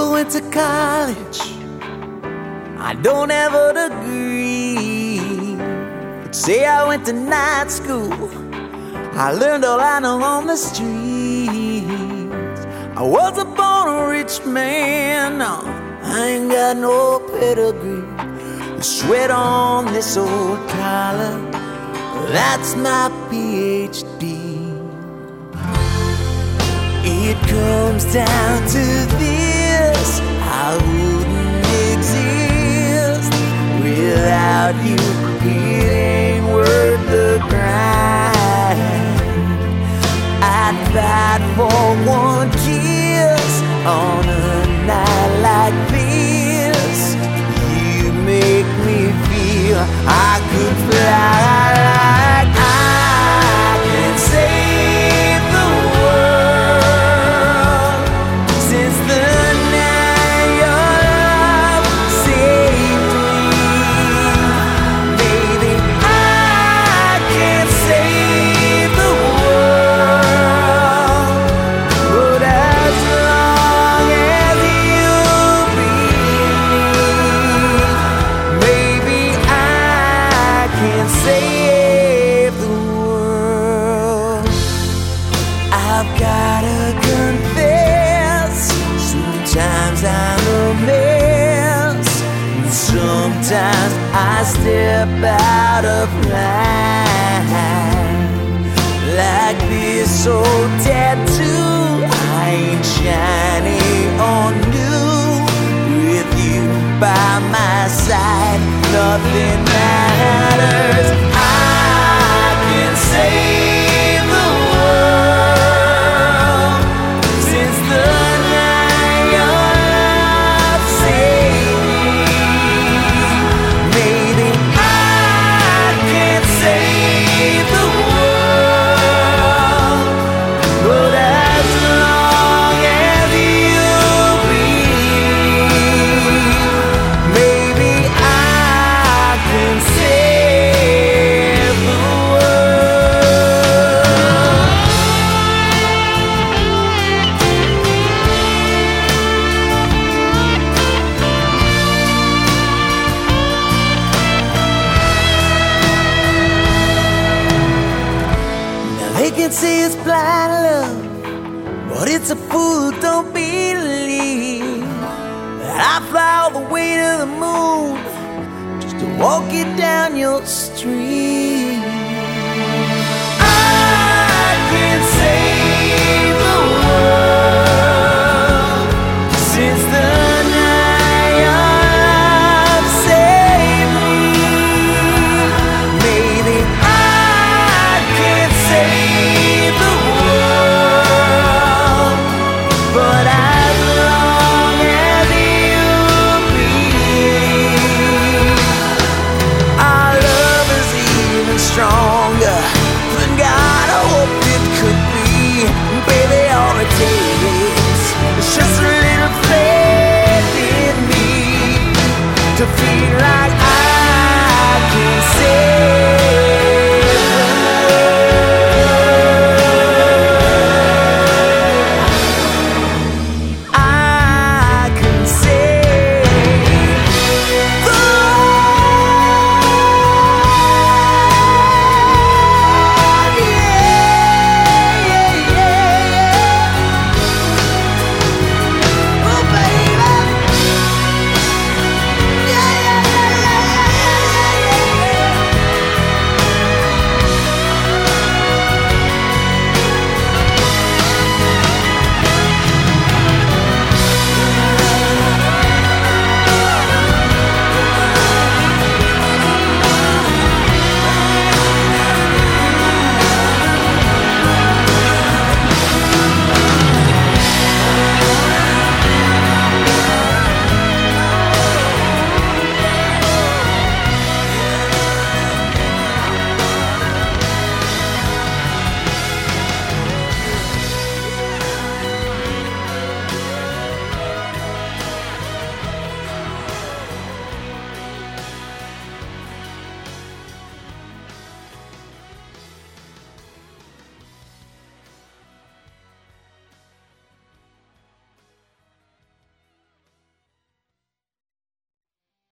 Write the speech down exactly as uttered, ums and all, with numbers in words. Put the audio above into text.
People went to college, I don't have a degree, but say I went to night school, I learned all I know on the streets. I wasn't born a rich man, no, I ain't got no pedigree. The sweat on this old collar, that's my P H D. It comes down to this: I wouldn't exist without you. It ain't worth the grind. I'd fight for one kiss on a night like this. You make me feel I could fly like I can save the world. Since the night your love saved me, baby, I can save the world. But as long as you breathe, baby, I can save the world. I've gotta confess, sometimes I'm a mess, and sometimes I step out of line. Like this old tattoo, I ain't shiny or new. With you by my side, nothing matters. I can save the world. Since the night your love saved me, maybe I can save the world. But as long as you breathe, maybe I can save the world. Now they can say it's blind love, but it's a fool who don't believe that I fly all the way to the moon just to walk it down your street. I can save the world. Since the